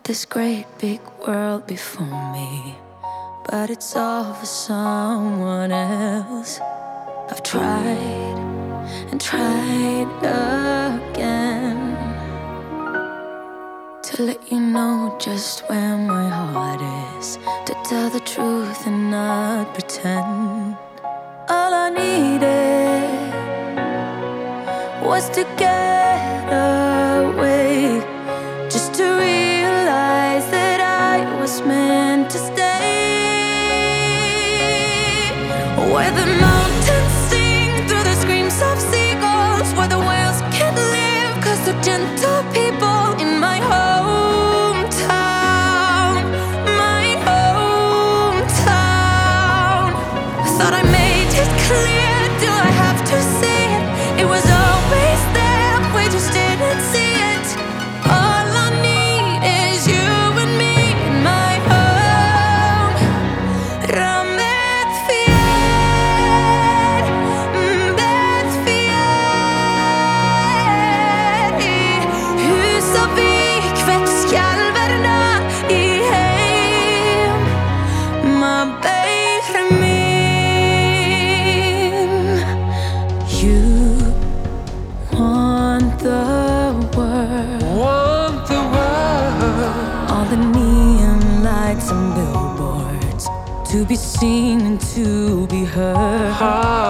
this great big world before me, but it's all for someone else. I've tried and tried again to let you know just where my heart is, to tell the truth and not pretend. All I needed was to get away, just to realize that I was meant to stay. Where the mountains sing through the screams of seagulls, where the whales can't live 'cause they're gentle people. In my hometown, my hometown. I thought I made it clear, do I have to say it? It was always there, we just didn't see it. All I need is you and me in my home. Rammet fier, hus og vik, kveldskalverna i heim. My baby min. You want the world, all the neon lights and billboards, to be seen and to be heard.